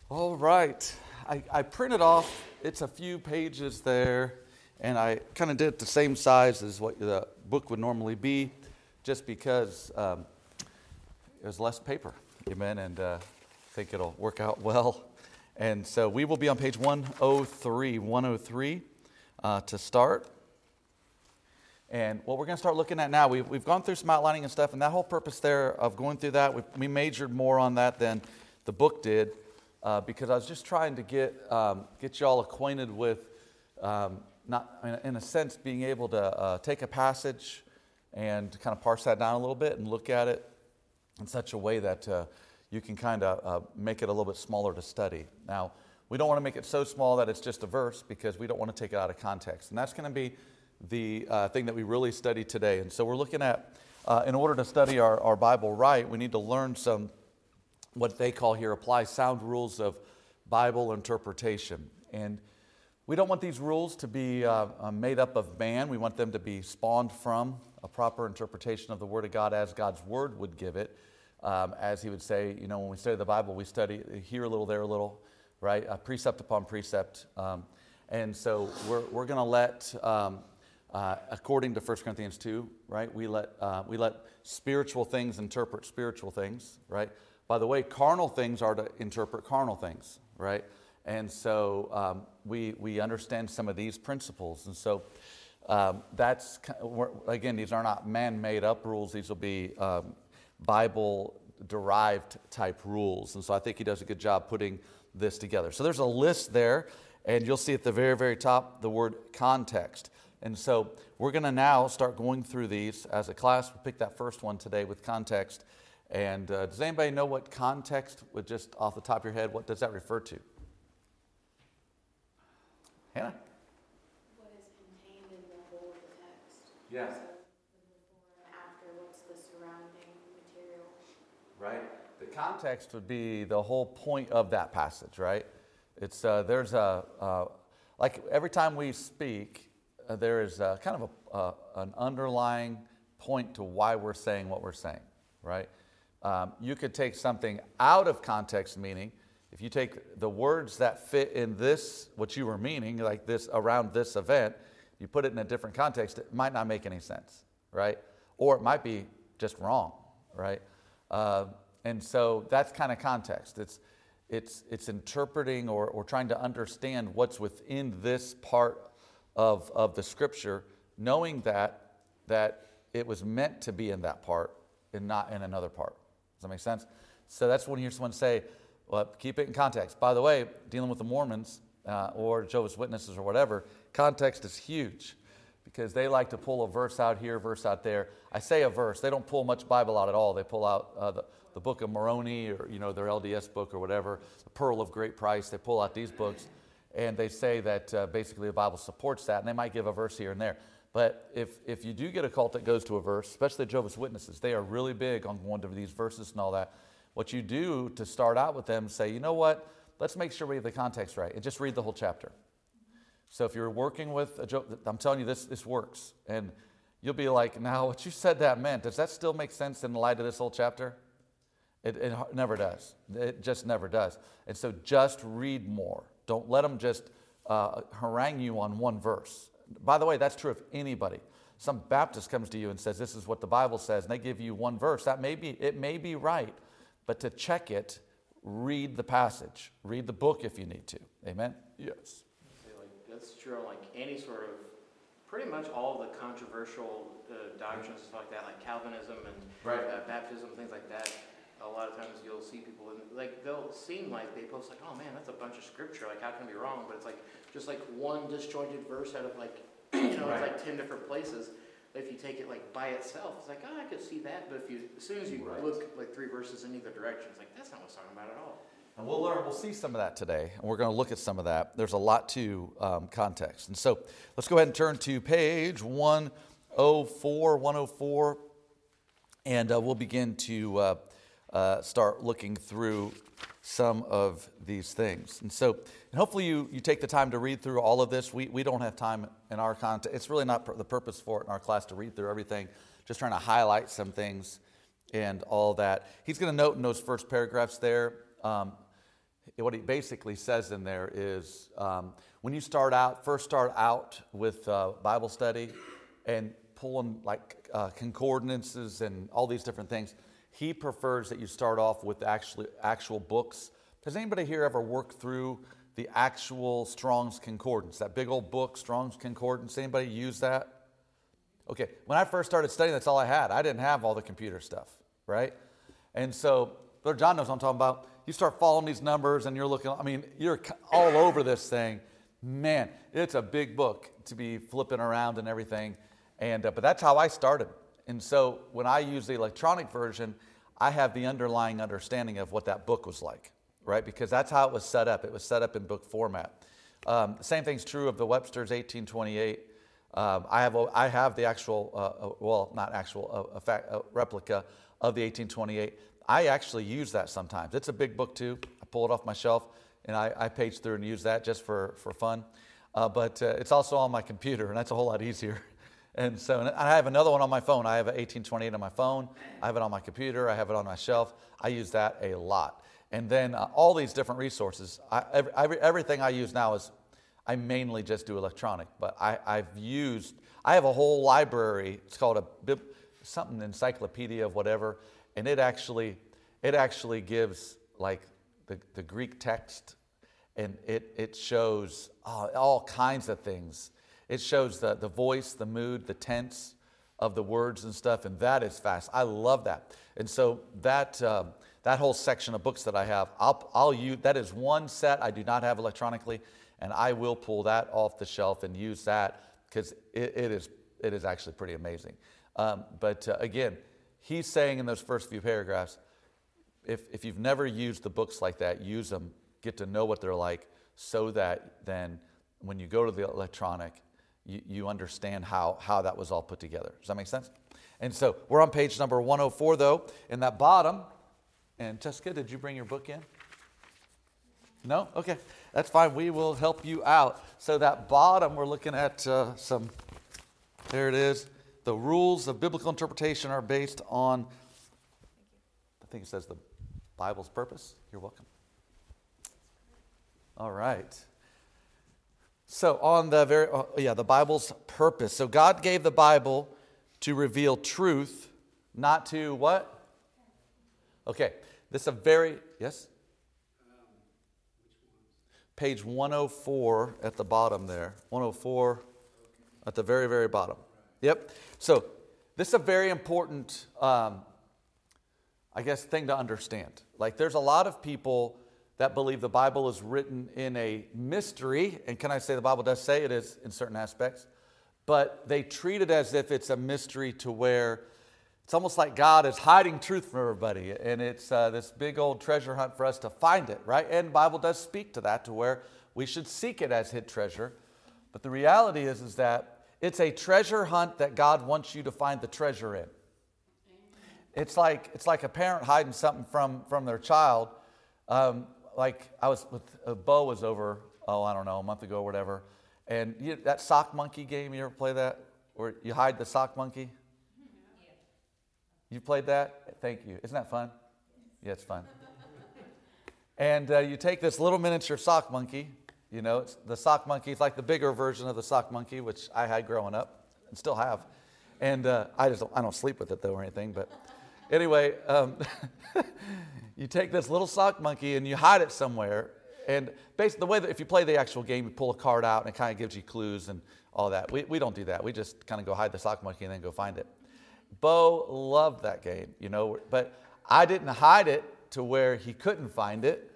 All right. I printed off, it's a few pages there, and I kind of did it the same size as what the book would normally be, just because there's less paper. Amen. And I think it'll work out well. And so we will be on page 103 to start. And what we're going to start looking at now, we've gone through some outlining and stuff, and that whole purpose there of going through that, we majored more on that than the book did, because I was just trying to get y'all acquainted with, not in a sense, being able to take a passage and kind of parse that down a little bit and look at it in such a way that you can kind of make it a little bit smaller to study. Now, we don't want to make it so small that it's just a verse, because we don't want to take it out of context. And that's going to be the thing that we really study today. And so we're looking at, in order to study our Bible right, we need to learn some, what they call here, apply sound rules of Bible interpretation. And we don't want these rules to be made up of man. We want them to be spawned from a proper interpretation of the Word of God as God's Word would give it. As he would say, when we study the Bible, we study here a little, there a little, right? Precept upon precept. And so we're going to let, according to 1 Corinthians 2, right? We let spiritual things interpret spiritual things, right? By the way, carnal things are to interpret carnal things, right? And so we understand some of these principles. And so that's, again, these are not man-made up rules. These will be Bible-derived type rules. And so I think he does a good job putting this together. So there's a list there, and you'll see at the very, very top the word context. And so we're going to now start going through these as a class. We'll pick that first one today with context. And does anybody know what context, with just off the top of your head, what does that refer to? Hannah? What is contained in the whole of the text? Yes. So the before and after, what's the surrounding material? Right. The context would be the whole point of that passage, right? It's there's like every time we speak, there is kind of an underlying point to why we're saying what we're saying, right? You could take something out of context, meaning if you take the words that fit in this, what you were meaning, like this, around this event, you put it in a different context, it might not make any sense, right? Or it might be just wrong, right? And so that's kind of context. It's interpreting or trying to understand what's within this part of the scripture, knowing that it was meant to be in that part and not in another part. Does that make sense? So that's when you hear someone say, well, keep it in context. By the way, dealing with the Mormons or Jehovah's Witnesses or whatever, context is huge, because they like to pull a verse out here, verse out there. I say a verse. They don't pull much Bible out at all. They pull out the book of Moroni, or their LDS book or whatever, the Pearl of Great Price. They pull out these books, and they say that basically the Bible supports that, and they might give a verse here and there. But if you do get a cult that goes to a verse, especially the Jehovah's Witnesses, they are really big on going to these verses and all that. What you do to start out with them, say, you know what, let's make sure we have the context right, and just read the whole chapter. So if you're working with I'm telling you, this works. And you'll be like, now what you said that meant, does that still make sense in the light of this whole chapter? It never does. It just never does. And so just read more. Don't let them just harangue you on one verse. By the way, that's true of anybody. Some Baptist comes to you and says, this is what the Bible says, and they give you one verse. It may be right, but to check it, read the passage. Read the book if you need to. Amen? Yes. That's true on any sort of, pretty much all the controversial doctrines and stuff like that, like Calvinism and baptism, things like that. A lot of times you'll see people, they'll seem like they post oh man, that's a bunch of scripture, how can it be wrong? But it's just one disjointed verse out of it's 10 different places. But if you take it by itself, it's I could see that. But as soon as you look 3 verses in either direction, it's that's not what it's talking about at all. And we'll see some of that today, and we're going to look at some of that. There's a lot to context. And so let's go ahead and turn to page 104, and we'll begin to start looking through some of these things. And so hopefully you take the time to read through all of this. We don't have time in our context. It's really not the purpose for it in our class to read through everything, just trying to highlight some things and all that. He's going to note in those first paragraphs there, what he basically says in there is when you first start out with Bible study and pulling like concordances and all these different things, he prefers that you start off with actual books. Does anybody here ever work through the actual Strong's Concordance, that big old book, Strong's Concordance? Anybody use that? Okay, when I first started studying, that's all I had. I didn't have all the computer stuff, right? And so, Brother John knows what I'm talking about. You start following these numbers and you're looking, you're all over this thing. Man, it's a big book to be flipping around and everything. And but that's how I started. And so when I use the electronic version, I have the underlying understanding of what that book was like, right? Because that's how it was set up. It was set up in book format. The same thing's true of the Webster's 1828. I have the actual, replica of the 1828. I actually use that sometimes. It's a big book too. I pull it off my shelf and I page through and use that just for fun. But it's also on my computer, and that's a whole lot easier. And so and I have another one on my phone. I have an 1828 on my phone. I have it on my computer. I have it on my shelf. I use that a lot. And then all these different resources. Everything I use now is, I mainly just do electronic, but I have a whole library. It's called something encyclopedia of whatever, and it actually gives like the Greek text, and it shows all kinds of things. It shows the voice, the mood, the tense of the words and stuff, and that is fast. I love that. And so that whole section of books that I have, I'll use. That is one set I do not have electronically. And I will pull that off the shelf and use that because it is actually pretty amazing. But again, he's saying in those first few paragraphs, if you've never used the books like that, use them, get to know what they're like, so that then when you go to the electronic, you understand how that was all put together. Does that make sense? And so we're on page number 104, though, in that bottom. And Jessica, did you bring your book in? No? Okay. That's fine. We will help you out. So that bottom, we're looking at there it is. The rules of biblical interpretation are based on, I think it says the Bible's purpose. You're welcome. All right. So on the Bible's purpose. So God gave the Bible to reveal truth, not to what? Okay. This is yes? Page 104 at the bottom there. 104 at the very, very bottom. Yep. So this is a very important, thing to understand. Like there's a lot of people that believe the Bible is written in a mystery. And can I say the Bible does say it is in certain aspects. But they treat it as if it's a mystery to where it's almost like God is hiding truth from everybody, and it's this big old treasure hunt for us to find it, right? And the Bible does speak to that, to where we should seek it as hid treasure. But the reality is that it's a treasure hunt that God wants you to find the treasure in. It's like a parent hiding something from their child. Like I was with Bo was over, a month ago or whatever, and that sock monkey game. You ever play that, where you hide the sock monkey? You played that? Thank you. Isn't that fun? Yeah, it's fun. And you take this little miniature sock monkey. It's the sock monkey. It's like the bigger version of the sock monkey, which I had growing up and still have. And I don't sleep with it though or anything. But anyway, you take this little sock monkey and you hide it somewhere. And basically, the way that if you play the actual game, you pull a card out and it kind of gives you clues and all that. We don't do that. We just kind of go hide the sock monkey and then go find it. Bo loved that game, but I didn't hide it to where he couldn't find it.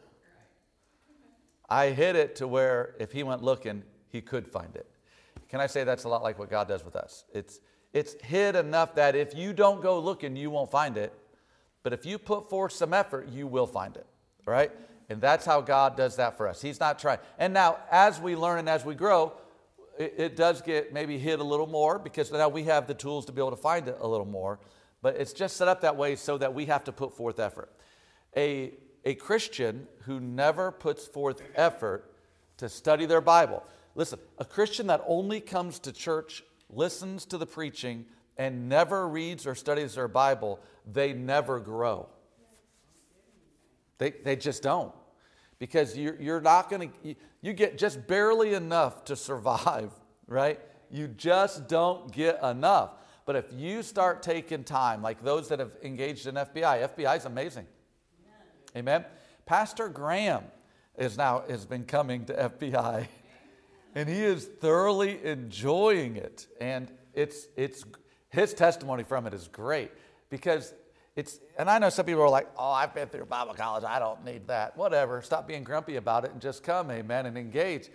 I hid it to where if he went looking, he could find it. Can I say that's a lot like what God does with us? It's hid enough that if you don't go looking, you won't find it. But if you put forth some effort, you will find it, right? And that's how God does that for us. He's not trying. And now, as we learn and as we grow, it does get maybe hid a little more because now we have the tools to be able to find it a little more. But it's just set up that way so that we have to put forth effort. A Christian who never puts forth effort to study their Bible. Listen, a Christian that only comes to church, listens to the preaching, and never reads or studies their Bible, they never grow. They just don't. because you're not going to, you get just barely enough to survive, right? You just don't get enough. But if you start taking time, like those that have engaged in FBI is amazing. Amen. Pastor Graham has been coming to FBI, and he is thoroughly enjoying it. And it's his testimony from it is great, because and I know some people are like, oh, I've been through Bible college, I don't need that. Whatever, stop being grumpy about it and just come, amen, and engage.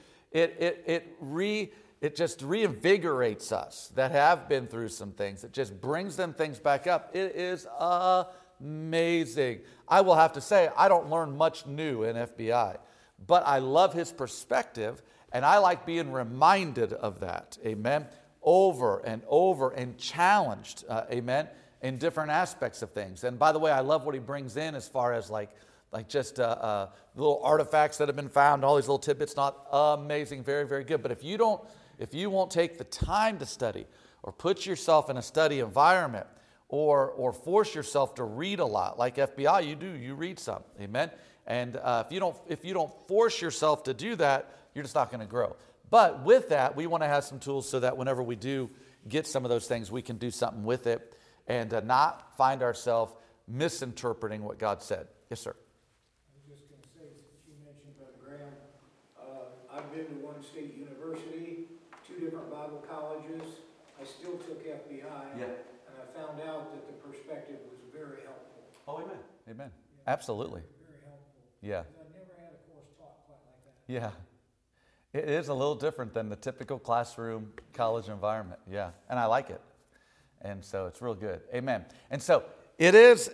It just reinvigorates us that have been through some things. It just brings them things back up. It is amazing. I will have to say, I don't learn much new in FBI, but I love his perspective, and I like being reminded of that, amen, over and over, and challenged, amen, in different aspects of things. And by the way, I love what he brings in as far as like just little artifacts that have been found, all these little tidbits. Not amazing, very, very good. But if you won't take the time to study, or put yourself in a study environment, or force yourself to read a lot, like FBI, you read some, amen. And if you don't force yourself to do that, you're just not going to grow. But with that, we want to have some tools so that whenever we do get some of those things, we can do something with it, and not find ourselves misinterpreting what God said. Yes, sir. I was just going to say, since you mentioned Brother Graham, I've been to one state university, 2 different Bible colleges. I still took FBI, Yeah. and I found out that the perspective was very helpful. Oh, amen. Amen. Absolutely. Very helpful. Yeah. I've never had a course taught quite like that. Yeah. It is a little different than the typical classroom college environment. Yeah. And I like it. And so it's real good. Amen. And so the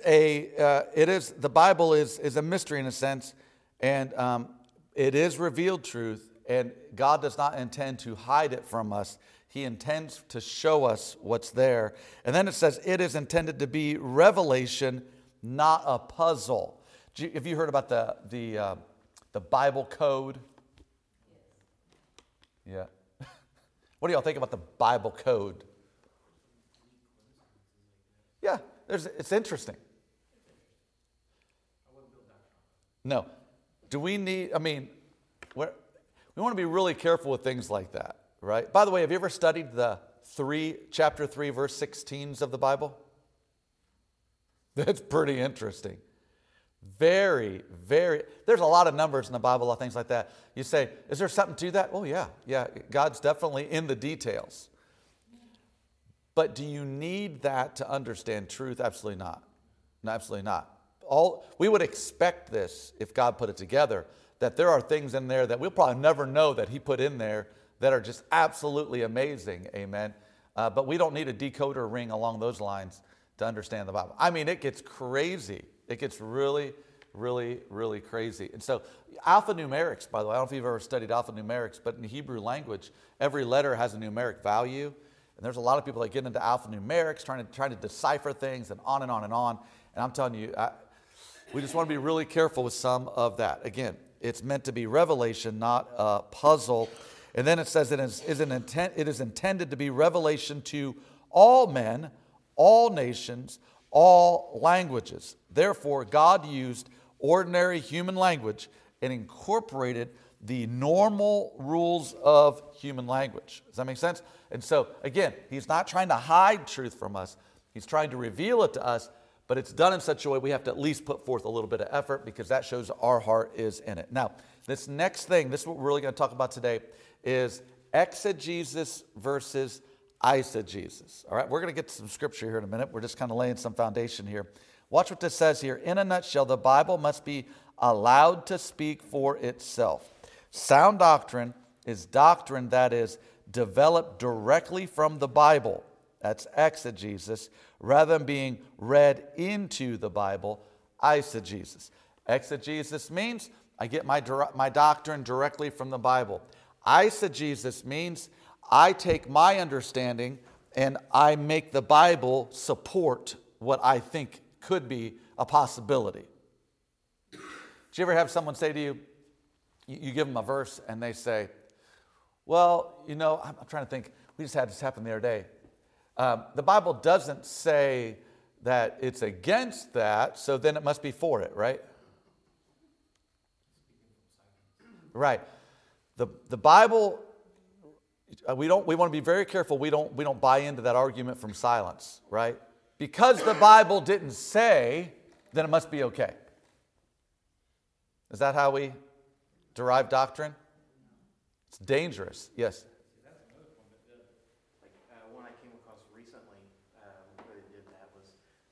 Bible is a mystery in a sense, and it is revealed truth, and God does not intend to hide it from us. He intends to show us what's there. And then it says it is intended to be revelation, not a puzzle. Have you heard about the Bible code? Yeah. What do y'all think about the Bible code? Yeah, it's interesting. No. Do we need, we want to be really careful with things like that, right? By the way, have you ever studied the chapter 3, verse 16s of the Bible? That's pretty interesting. Very, very, there's a lot of numbers in the Bible, a lot of things like that. You say, is there something to that? Oh, yeah. God's definitely in the details. But do you need that to understand truth? Absolutely not. No, absolutely not. We would expect this if God put it together, that there are things in there that we'll probably never know that he put in there that are just absolutely amazing, amen. But we don't need a decoder ring along those lines to understand the Bible. It gets crazy. It gets really, really, really crazy. And so alphanumerics, by the way, I don't know if you've ever studied alphanumerics, but in the Hebrew language, every letter has a numeric value. And there's a lot of people that get into alphanumerics, trying to decipher things, and on and on and on. And I'm telling you, we just want to be really careful with some of that. Again, it's meant to be revelation, not a puzzle. And then it says it is intended to be revelation to all men, all nations, all languages. Therefore, God used ordinary human language and incorporated the normal rules of human language. Does that make sense? And so, again, he's not trying to hide truth from us. He's trying to reveal it to us, but it's done in such a way we have to at least put forth a little bit of effort, because that shows our heart is in it. Now, this next thing, this is what we're really going to talk about today, is exegesis versus eisegesis. All right, we're going to get to some scripture here in a minute. We're just kind of laying some foundation here. Watch what this says here. In a nutshell, the Bible must be allowed to speak for itself. Sound doctrine is doctrine that is developed directly from the Bible. That's exegesis. Rather than being read into the Bible, eisegesis. Exegesis means I get my doctrine directly from the Bible. Eisegesis means I take my understanding and I make the Bible support what I think could be a possibility. Did you ever have someone say to you, you give them a verse and they say, well, I'm trying to think. We just had this happen the other day. The Bible doesn't say that it's against that, so then it must be for it, right? Right. The Bible, we want to be very careful we don't buy into that argument from silence, right? Because the Bible didn't say, then it must be okay. Is that how we derive doctrine? It's dangerous. Yes. One I came across recently where they did that was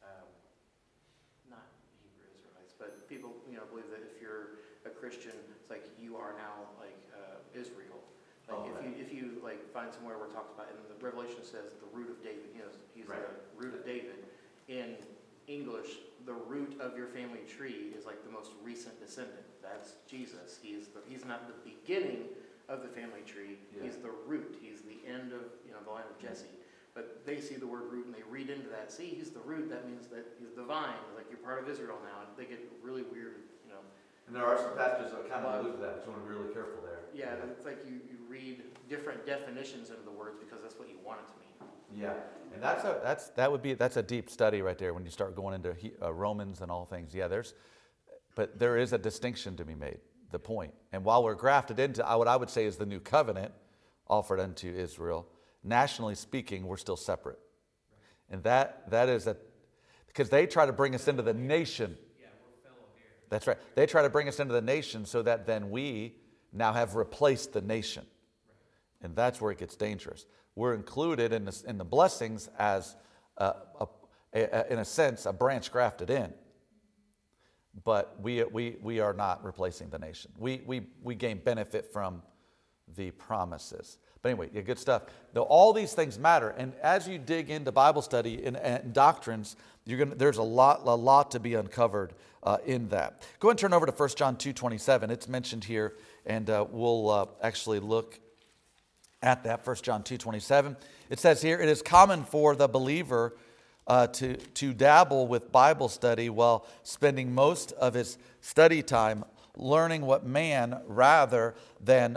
not Hebrew Israelites, but people believe that if you're a Christian, it's like you are now like Israel. Like if you like find somewhere where it talks about, and the Revelation says the root of David, he's right. The root of David. In English, the root of your family tree is like the most recent descendant. That's Jesus. He's not the beginning of the family tree. Yeah. He's the root. He's the end of the line of Jesse. But they see the word root and they read into that. See, he's the root. That means that he's the vine. Like you're part of Israel now. They get really weird. And there are some passages that kind of allude to that, but you want to be really careful there. Yeah, it's like you read different definitions into the words because that's what you want it to mean. Yeah, and that's a deep study right there when you start going into Romans and all things. Yeah, but there is a distinction to be made. The point, and while we're grafted into what I would say is the new covenant offered unto Israel, nationally speaking, we're still separate, and that is because they try to bring us into the nation. That's right. They try to bring us into the nation so that then we now have replaced the nation. And that's where it gets dangerous. We're included in the blessings as, in a sense, a branch grafted in. But we are not replacing the nation. We gain benefit from the promises. But anyway, yeah, good stuff. Now, all these things matter. And as you dig into Bible study and doctrines, there's a lot to be uncovered in that. Go ahead and turn over to 1 John 2:27. It's mentioned here, and we'll actually look at that. 1 John 2:27. It says here, it is common for the believer to dabble with Bible study while spending most of his study time learning from man rather than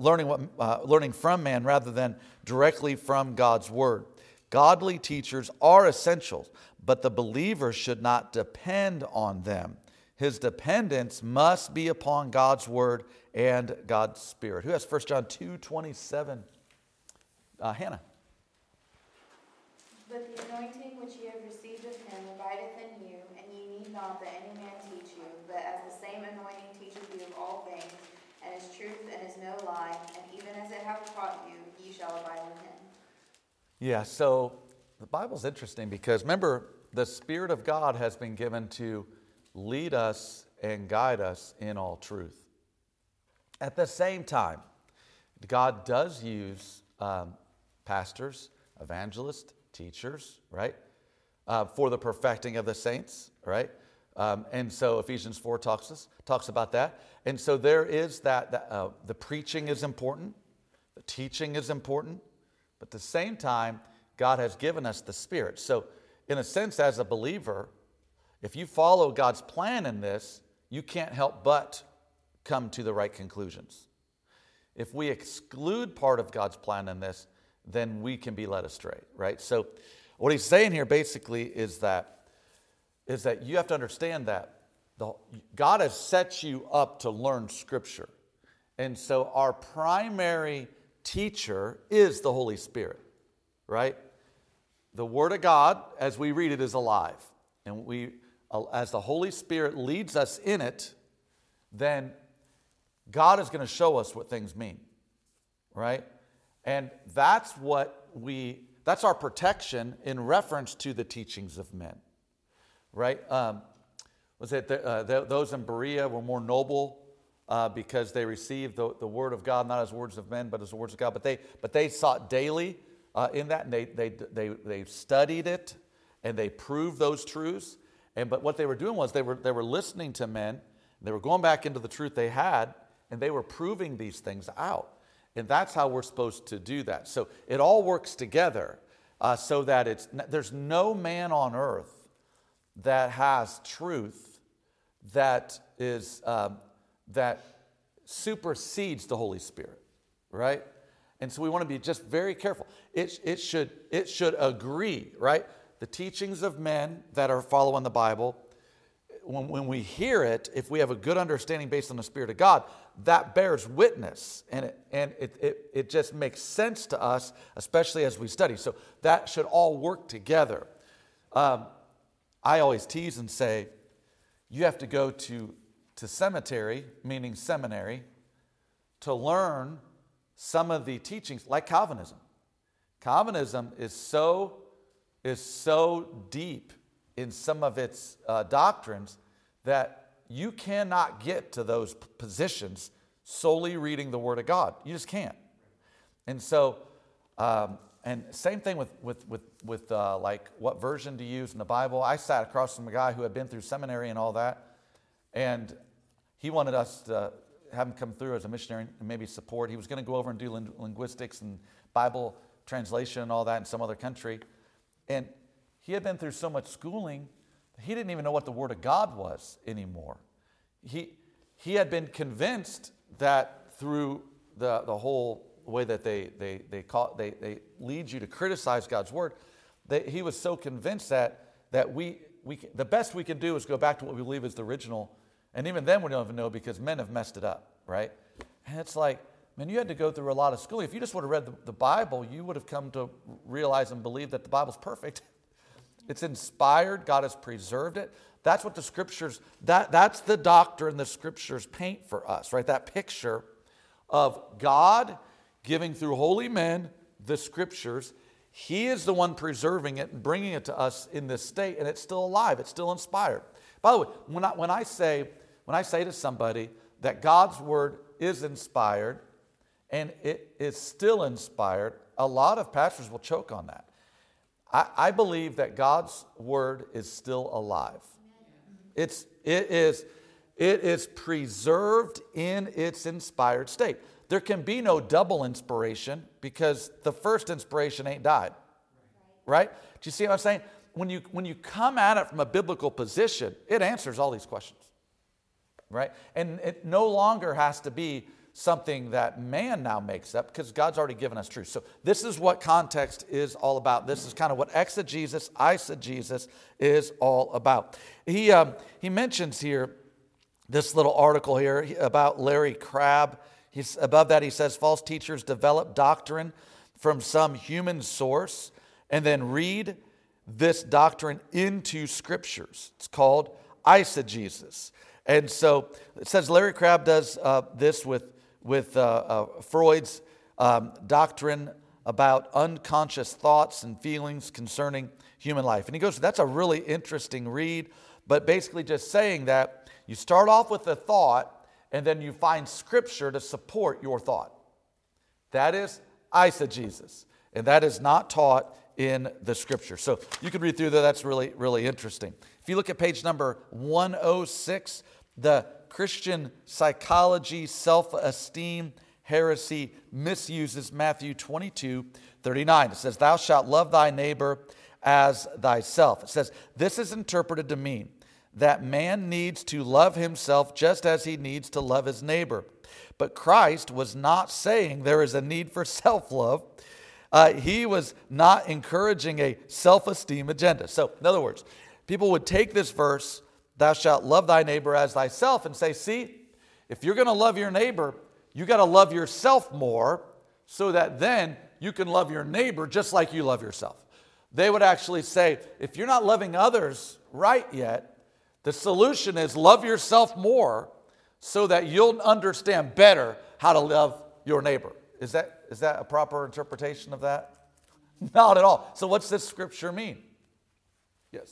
directly from God's Word. Godly teachers are essential, but the believer should not depend on them. His dependence must be upon God's Word and God's Spirit. Who has 1 John 2:27? Hannah. But the anointing which ye have received of him abideth in you, and ye need not that any man teach you, but as the same anointing teacheth you of all things, and is truth and is no lie, and even as it hath taught you, ye shall abide in him. Yeah, so the Bible's interesting because remember, the Spirit of God has been given to lead us and guide us in all truth. At the same time, God does use pastors, evangelists, teachers, right, for the perfecting of the saints, right? And so Ephesians 4 talks about that. And so there is that the preaching is important, the teaching is important, but at the same time, God has given us the Spirit. So in a sense, as a believer, if you follow God's plan in this, you can't help but come to the right conclusions. If we exclude part of God's plan in this, then we can be led astray, right? So what he's saying here basically is that you have to understand that God has set you up to learn Scripture. And so our primary teacher is the Holy Spirit, right? The Word of God, as we read it, is alive. And as the Holy Spirit leads us in it, then God is going to show us what things mean, right? And that's our protection in reference to the teachings of men, right? Those in Berea were more noble because they received the word of God, not as words of men, but as the words of God. But they sought daily in that, and they studied it, and they proved those truths. But what they were doing was they were listening to men. They were going back into the truth they had, and they were proving these things out. And that's how we're supposed to do that. So it all works together so that there's no man on earth that has truth that supersedes the Holy Spirit, right? And so we want to be just very careful. It should agree, right? The teachings of men that are following the Bible, when we hear it, if we have a good understanding based on the Spirit of God, that bears witness, and it just makes sense to us, especially as we study. So that should all work together. I always tease and say, you have to go to cemetery, meaning seminary, to learn some of the teachings, like Calvinism. Calvinism is so deep in some of its doctrines that you cannot get to those positions solely reading the Word of God. You just can't. And so, and same thing with like what version to use in the Bible. I sat across from a guy who had been through seminary and all that, and he wanted us to have him come through as a missionary and maybe support. He was going to go over and do linguistics and Bible translation and all that in some other country. And he had been through so much schooling, he didn't even know what the Word of God was anymore. He had been convinced that through the whole way that they lead you to criticize God's Word, that he was so convinced that the best we can do is go back to what we believe is the original, and even then we don't even know because men have messed it up, right? And it's like, man, you had to go through a lot of schooling. If you just would have read the Bible, you would have come to realize and believe that the Bible's perfect. It's inspired. God has preserved it. That's what the Scriptures, that's the doctrine the Scriptures paint for us, right? That picture of God giving through holy men the Scriptures. He is the one preserving it and bringing it to us in this state, and it's still alive. It's still inspired. By the way, when I say to somebody that God's Word is inspired and it is still inspired, a lot of pastors will choke on that. I believe that God's Word is still alive. It is preserved in its inspired state. There can be no double inspiration because the first inspiration ain't died. Right? Do you see what I'm saying? When you come at it from a biblical position, it answers all these questions. Right? And it no longer has to be something that man now makes up because God's already given us truth. So this is what context is all about. This is kind of what exegesis, eisegesis is all about. He mentions here this little article here about Larry Crabb. Above that he says false teachers develop doctrine from some human source and then read this doctrine into scriptures. It's called eisegesis. And so it says Larry Crabb does this with Freud's doctrine about unconscious thoughts and feelings concerning human life. And he goes, that's a really interesting read, but basically just saying that you start off with a thought and then you find scripture to support your thought. That is eisegesis, and that is not taught in the scripture. So you can read through that. That's really, really interesting. If you look at page number 106, the Christian psychology, self-esteem, heresy misuses Matthew 22:39. It says, thou shalt love thy neighbor as thyself. It says, this is interpreted to mean that man needs to love himself just as he needs to love his neighbor. But Christ was not saying there is a need for self-love. He was not encouraging a self-esteem agenda. So, in other words, people would take this verse, thou shalt love thy neighbor as thyself, and say, see, if you're going to love your neighbor, you got to love yourself more so that then you can love your neighbor just like you love yourself. They would actually say, if you're not loving others right yet, the solution is love yourself more so that you'll understand better how to love your neighbor. Is that a proper interpretation of that? Not at all. So what's this scripture mean? Yes.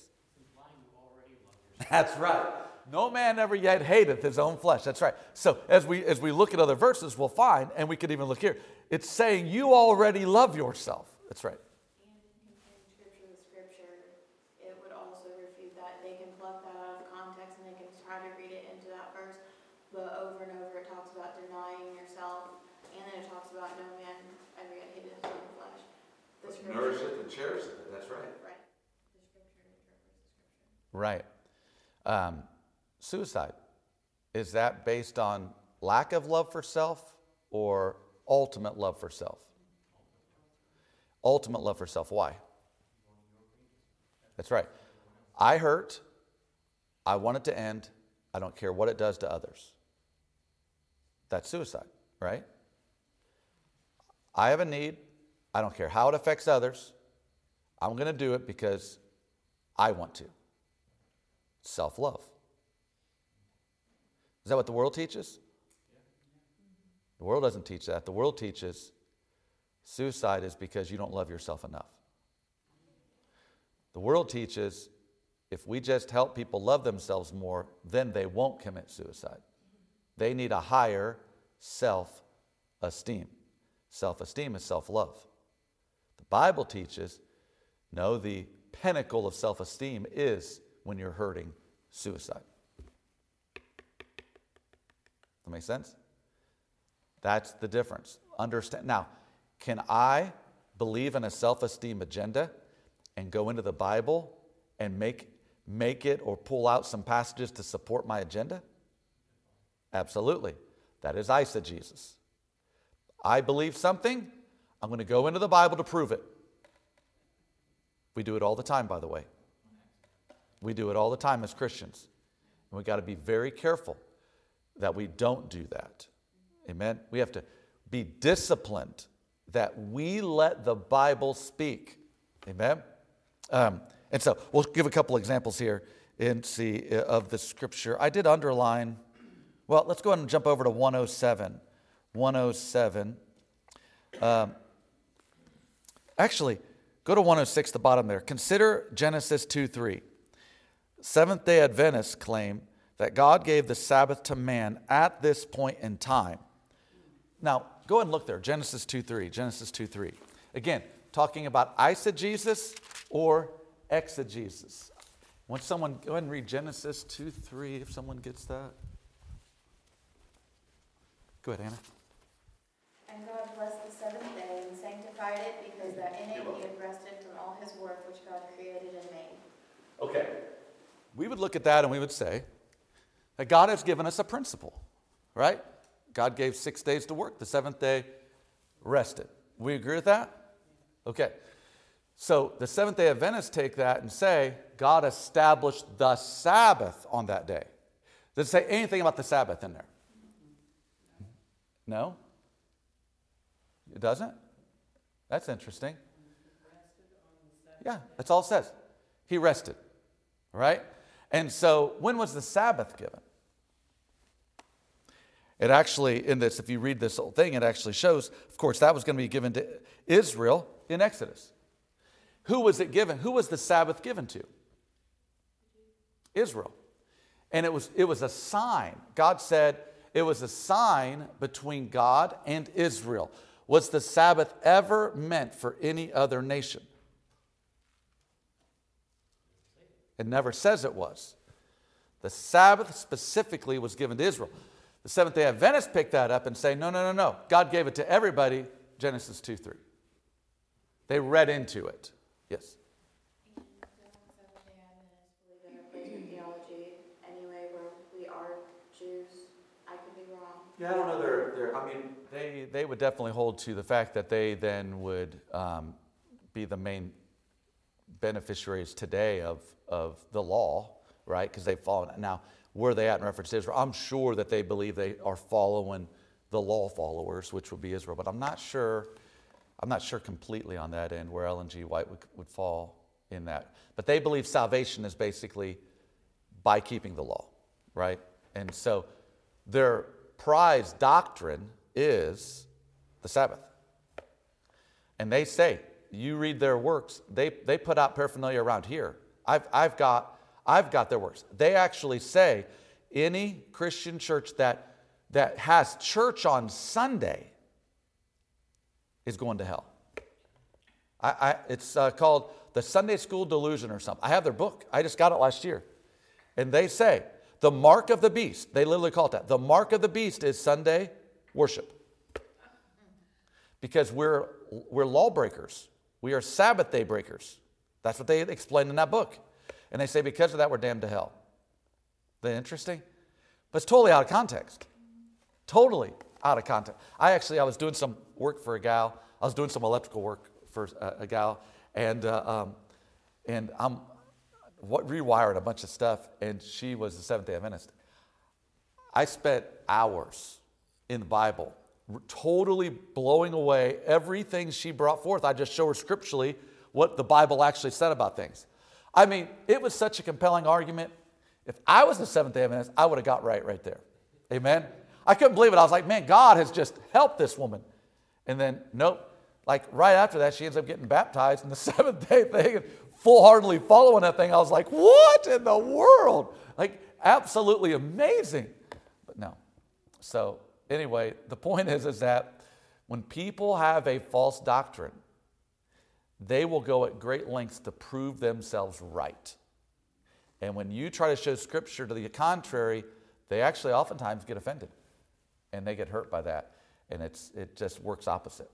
That's right. No man ever yet hateth his own flesh. That's right. So as we look at other verses, we'll find, and we could even look here, it's saying you already love yourself. That's right. And in scripture, it would also refute that. They can pluck that out of context and they can try to read it into that verse, but over and over it talks about denying yourself, and then it talks about no man ever yet hated his own flesh. Nourish it and cherish it. That's right. Right. The scripture interprets the scripture. Right. Suicide, is that based on lack of love for self or ultimate love for self? Ultimate love for self. Why? That's right. I hurt. I want it to end. I don't care what it does to others. That's suicide, right? I have a need. I don't care how it affects others. I'm going to do it because I want to. Self-love. Is that what the world teaches? The world doesn't teach that. The world teaches suicide is because you don't love yourself enough. The world teaches if we just help people love themselves more, then they won't commit suicide. They need a higher self-esteem. Self-esteem is self-love. The Bible teaches, no, the pinnacle of self-esteem is when you're hurting, suicide. That make sense? That's the difference. Understand. Now, can I believe in a self-esteem agenda and go into the Bible and make it or pull out some passages to support my agenda? Absolutely. That is eisegesis. I believe something, I'm going to go into the Bible to prove it. We do it all the time, by the way. We do it all the time as Christians. And we've got to be very careful that we don't do that. Amen? We have to be disciplined that we let the Bible speak. Amen? And so we'll give a couple examples here of the scripture. I did underline, well, let's go ahead and jump over to 107. 107. Actually, go to 106, the bottom there. Consider Genesis 2:3. Seventh-day Adventists claim that God gave the Sabbath to man at this point in time. Now, go ahead and look there, Genesis 2:3, Genesis 2:3. Again, talking about eisegesis or exegesis. Want someone, go ahead and read Genesis 2:3 if someone gets that. Go ahead, Anna. And God blessed the seventh day and sanctified it, because that in it he had rested from all his work which God created and made. Okay. We would look at that and we would say that God has given us a principle, right? God gave 6 days to work. The seventh day rested. We agree with that? Okay. So the Seventh-day Adventists take that and say God established the Sabbath on that day. Does it say anything about the Sabbath in there? No? It doesn't? That's interesting. Yeah, that's all it says. He rested. Right? And so when was the Sabbath given? It actually, in this, if you read this whole thing, it actually shows, of course, that was going to be given to Israel in Exodus. Who was it given? Who was the Sabbath given to? Israel. And it was a sign. God said it was a sign between God and Israel. Was the Sabbath ever meant for any other nation? It never says it was. The Sabbath specifically was given to Israel. The Seventh-day Adventists pick that up and say, no. God gave it to everybody, Genesis 2:3. They read into it. Yes? Seventh-day Adventists believe in replacement theology anyway, where we are Jews. I could be wrong. Yeah, I don't know. They would definitely hold to the fact that they then would be the main beneficiaries today of the law, right? Because they've fallen. Now, where are they at in reference to Israel? I'm sure that they believe they are following the law followers, which would be Israel. But I'm not sure completely on that end where Ellen G. White would fall in that. But they believe salvation is basically by keeping the law, right? And so their prized doctrine is the Sabbath. And they say, you read their works, they put out paraphernalia around here. I've got their works. They actually say any Christian church that has church on Sunday is going to hell. It's called the Sunday School Delusion or something. I have their book. I just got it last year. And they say the mark of the beast, they literally call it that. The mark of the beast is Sunday worship. Because we're lawbreakers. We are Sabbath day breakers. That's what they explain in that book. And they say because of that, we're damned to hell. Isn't that interesting? But it's totally out of context. Totally out of context. I was doing some work for a gal. I was doing some electrical work for a gal. And I'm rewired a bunch of stuff, and she was a Seventh-day Adventist. I spent hours in the Bible totally blowing away everything she brought forth. I just show her scripturally what the Bible actually said about things. I mean, it was such a compelling argument. If I was a Seventh-day Adventist, I would have got right there. Amen? I couldn't believe it. I was like, man, God has just helped this woman. And then, nope. Like right after that, she ends up getting baptized in the seventh-day thing and full-heartedly following that thing. I was like, what in the world? Like, absolutely amazing. But no. So anyway, the point is that when people have a false doctrine, they will go at great lengths to prove themselves right. And when you try to show Scripture to the contrary, they actually oftentimes get offended. And they get hurt by that. And it just works opposite.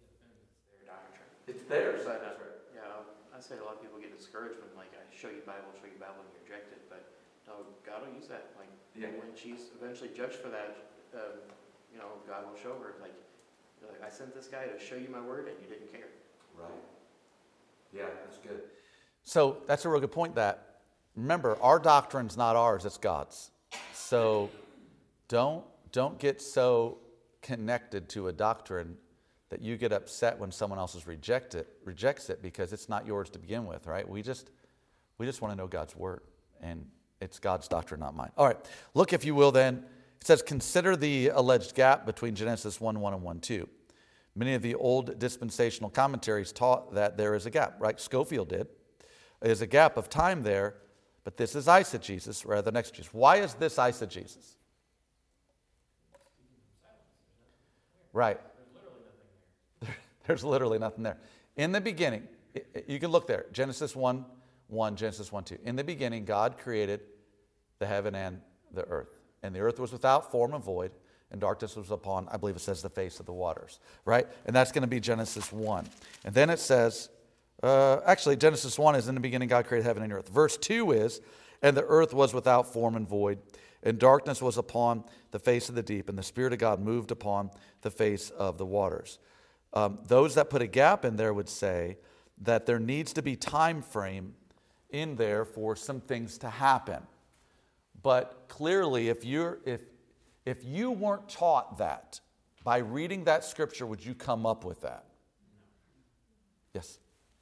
It's theirs. Yeah, I say a lot of people get discouraged when, like, I show you Bible, and you reject it. But no, God will use that. Like, when she's eventually judged for that, God will show her, like, I sent this guy to show you my word, and you didn't care. Right. Yeah, that's good. So that's a real good point. That remember, our doctrine's not ours; it's God's. So don't get so connected to a doctrine that you get upset when someone else rejects it because it's not yours to begin with, right? We just want to know God's word, and it's God's doctrine, not mine. All right, look, if you will, then. It says, consider the alleged gap between Genesis 1:1 and 1:2. Many of the old dispensational commentaries taught that there is a gap, right? Scofield did. There's a gap of time there, but this is eisegesis rather than exegesis. Why is this eisegesis? Right. There's literally nothing there. In the beginning, you can look there, Genesis 1:1, Genesis 1:2. In the beginning, God created the heaven and the earth. And the earth was without form and void, and darkness was upon, I believe it says, the face of the waters, right? And that's going to be Genesis 1. And then it says, Genesis 1 is, in the beginning God created heaven and earth. Verse 2 is, and the earth was without form and void, and darkness was upon the face of the deep, and the Spirit of God moved upon the face of the waters. Those that put a gap in there would say that there needs to be time frame in there for some things to happen. But clearly, if you weren't taught that, by reading that scripture, would you come up with that? Yes?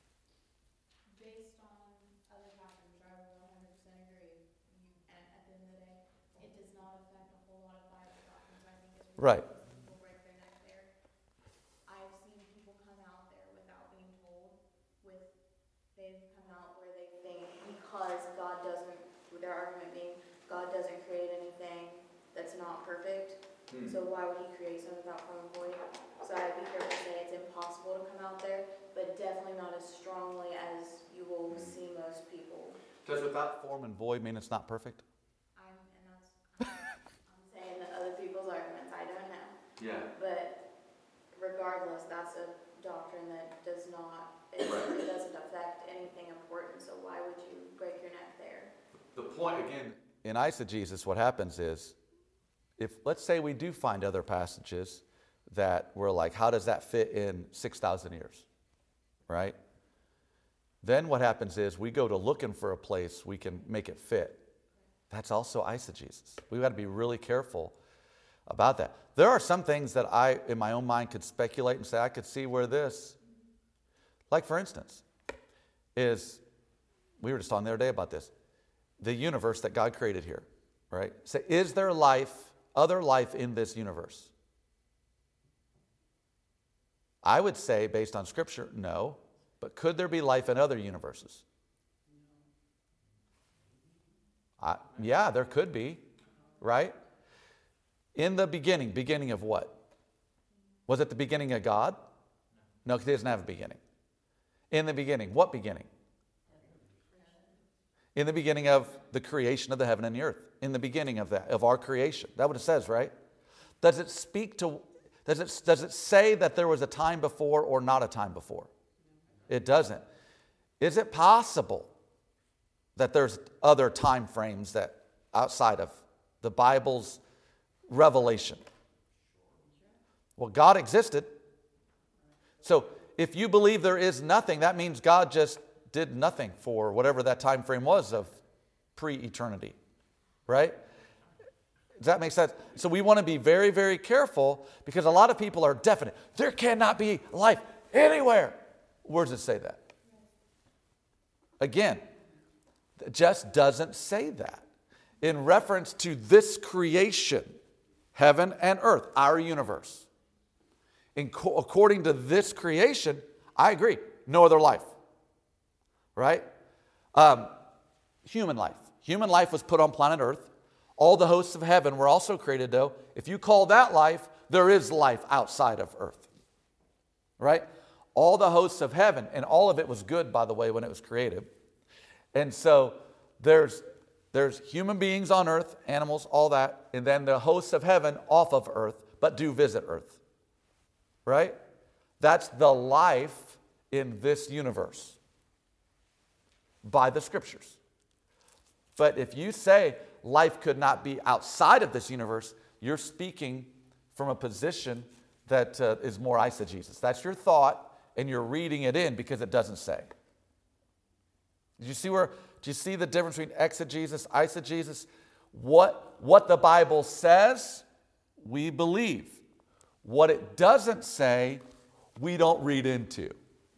Based on other chapters, I will 100% agree. And at the end of the day, it does not affect a whole lot of Bible doctrines. I think it's Right. people break their neck there. I've seen people come out there without being told. They've come out where they think because God doesn't, with their argument being, God doesn't create anything that's not perfect, so why would he create something without form and void? So I'd be careful to say it's impossible to come out there, but definitely not as strongly as you will see most people. Does without form and void mean it's not perfect? I'm saying that other people's arguments, I don't know. Yeah. But regardless, that's a doctrine that does not, it doesn't affect anything important, so why would you break your neck there? The point, again, in eisegesis, what happens is, if let's say we do find other passages that we're like, how does that fit in 6,000 years, right? Then what happens is we go to looking for a place we can make it fit. That's also eisegesis. We've got to be really careful about that. There are some things that I, in my own mind, could speculate and say, I could see where this, like for instance, we were just talking the other day about this. The universe that God created here, right? So is there other life in this universe? I would say, based on Scripture, no. But could there be life in other universes? Yeah, there could be, right? In the beginning of what? Was it the beginning of God? No, because it doesn't have a beginning. In the beginning, what beginning? In the beginning of the creation of the heaven and the earth. In the beginning of that, of our creation. That's what it says, right? Does it say that there was a time before or not a time before? It doesn't. Is it possible that there's other time frames that outside of the Bible's revelation? Well, God existed. So if you believe there is nothing, that means God just did nothing for whatever that time frame was of pre-eternity, right? Does that make sense? So we want to be very, very careful because a lot of people are definite. There cannot be life anywhere. Where does it say that? Again, it just doesn't say that. In reference to this creation, heaven and earth, our universe. According to this creation, I agree, no other life. Right? Human life. Human life was put on planet Earth. All the hosts of heaven were also created, though. If you call that life, there is life outside of Earth. Right? All the hosts of heaven, and all of it was good, by the way, when it was created. And so there's human beings on earth, animals, all that, and then the hosts of heaven off of earth, but do visit earth. Right? That's the life in this universe by the scriptures. But if you say life could not be outside of this universe, you're speaking from a position that is more eisegesis. That's your thought, and you're reading it in because it doesn't say. Do you see the difference between exegesis, eisegesis? What the Bible says, we believe. What it doesn't say, we don't read into.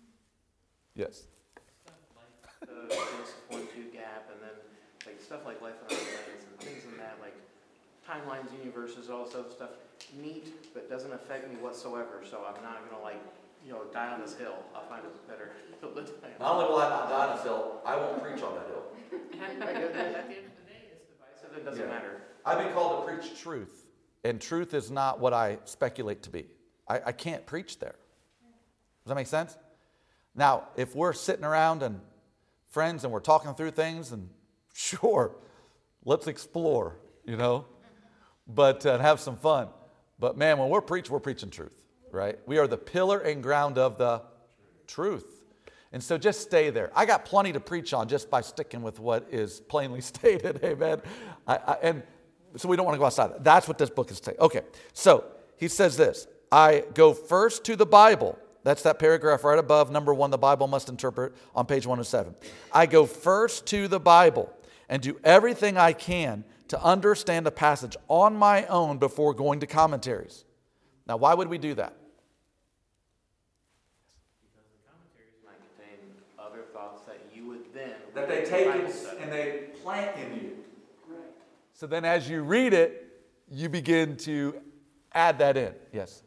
Yes? Stuff like the Genesis 1-2 gap, and then like stuff like life on other planets and things in that, like timelines, universes, all this other stuff, neat, but doesn't affect me whatsoever. So I'm not going to die on this hill. I'll find a better hill to die on. Not only will I not die on this hill, I won't preach on that hill. At the end of the day, it's divisive. It doesn't matter. I've been called to preach truth, and truth is not what I speculate to be. I can't preach there. Does that make sense? Now, if we're sitting around and friends and we're talking through things, and sure, let's explore, but have some fun. But man, when we're preaching truth, right? We are the pillar and ground of the truth. And so just stay there. I got plenty to preach on just by sticking with what is plainly stated, amen? And so we don't want to go outside. That's what this book is saying. Okay, so he says this, I go first to the Bible. That's that paragraph right above, number 1, the Bible must interpret, on page 107. I go first to the Bible and do everything I can to understand a passage on my own before going to commentaries. Now, why would we do that? Because the commentaries might contain other thoughts that you would then... That they take and they plant in you. Right. So then as you read it, you begin to add that in. Yes?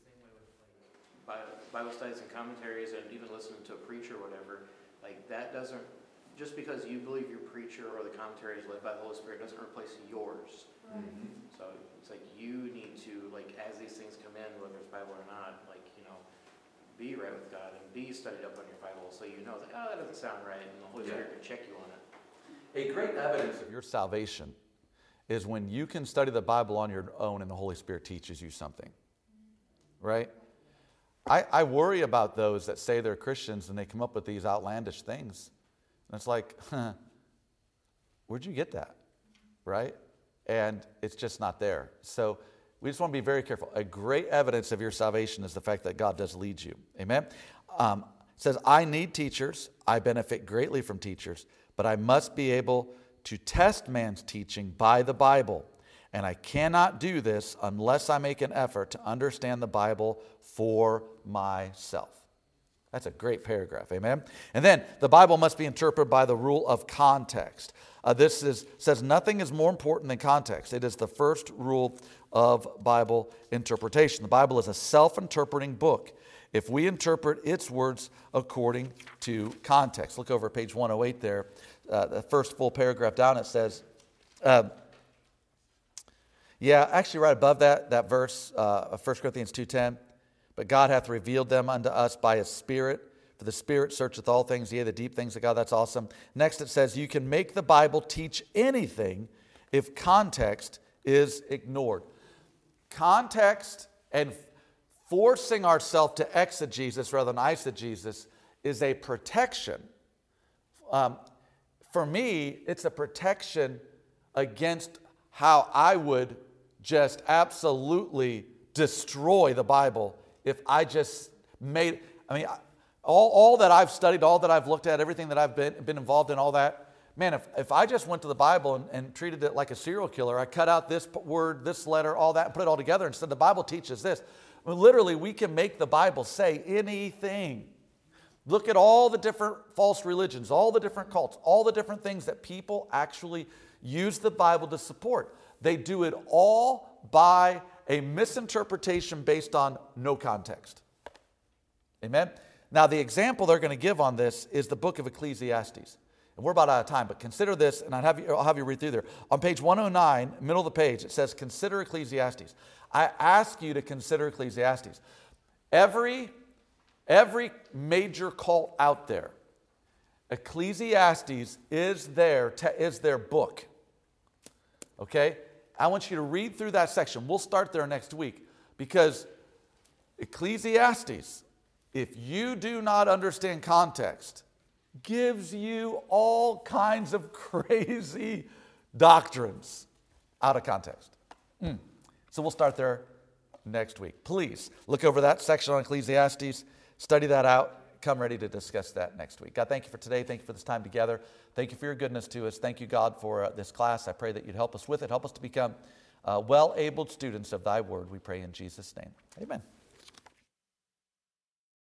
Bible studies and commentaries and even listening to a preacher or whatever, like that doesn't, just because you believe your preacher or the commentary is led by the Holy Spirit doesn't replace yours. Mm-hmm. So it's like you need to, like as these things come in, whether it's Bible or not, be right with God and be studied up on your Bible so you know, that doesn't sound right, and the Holy Spirit can check you on it. A great evidence of your salvation is when you can study the Bible on your own and the Holy Spirit teaches you something. Right? I worry about those that say they're Christians and they come up with these outlandish things. And it's like, where'd you get that? Right? And it's just not there. So we just want to be very careful. A great evidence of your salvation is the fact that God does lead you. Amen? It says, I need teachers. I benefit greatly from teachers, but I must be able to test man's teaching by the Bible. And I cannot do this unless I make an effort to understand the Bible for myself. That's a great paragraph, amen? And then the Bible must be interpreted by the rule of context. Says nothing is more important than context. It is the first rule of Bible interpretation. The Bible is a self-interpreting book if we interpret its words according to context. Look over at page 108 there. The first full paragraph down, it says... actually right above that verse of 1 Corinthians 2:10, but God hath revealed them unto us by His Spirit, for the Spirit searcheth all things, yea, the deep things of God. That's awesome. Next it says, you can make the Bible teach anything if context is ignored. Context and forcing ourselves to exegesis rather than eisegesis is a protection. For me, it's a protection against how I would just absolutely destroy the Bible if I just All that I've studied, all that I've looked at, everything that I've been involved in, all that, man, if I just went to the Bible and treated it like a serial killer, I cut out this word, this letter, all that, and put it all together and said the Bible teaches this. I mean, literally, we can make the Bible say anything. Look at all the different false religions, all the different cults, all the different things that people actually use the Bible to support. They do it all by a misinterpretation based on no context. Amen? Now, the example they're going to give on this is the book of Ecclesiastes. And we're about out of time, but consider this, and I'll have you read through there. On page 109, middle of the page, it says, consider Ecclesiastes. I ask you to consider Ecclesiastes. Every major cult out there, Ecclesiastes is their book. Okay? I want you to read through that section. We'll start there next week, because Ecclesiastes, if you do not understand context, gives you all kinds of crazy doctrines out of context. So we'll start there next week. Please look over that section on Ecclesiastes, study that out, come ready to discuss that next week. God, thank you for today. Thank you for this time together. Thank you for your goodness to us. Thank you, God, for this class. I pray that you'd help us with it. Help us to become well-abled students of thy word. We pray in Jesus' name. Amen.